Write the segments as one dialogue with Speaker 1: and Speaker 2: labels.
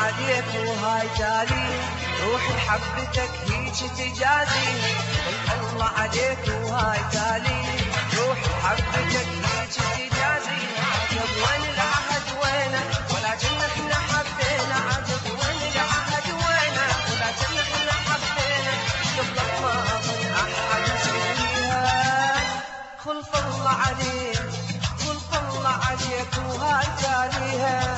Speaker 1: عليك وهاي تالي، روحي حبتك هيج تجازي. الله عليك وهاي تالي، روحي حبتك هيج تجازي. عجب وين العهد وينه، ولكن احنا حبينا. عجب وين العهد وينه، ولكن احنا حبينا. قبل ما اظن احد يسويها، خلف الله عليك، خلف الله عليك وهاي تاليها.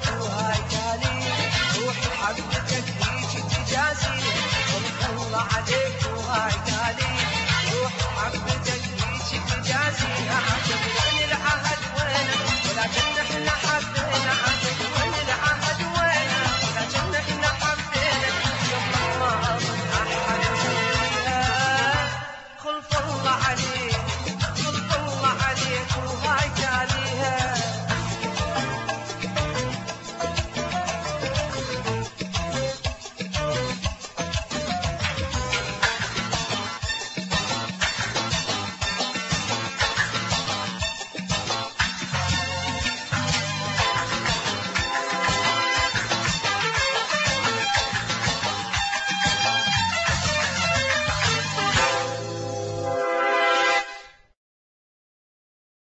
Speaker 1: حبتك هيج تجازي. الله عليك.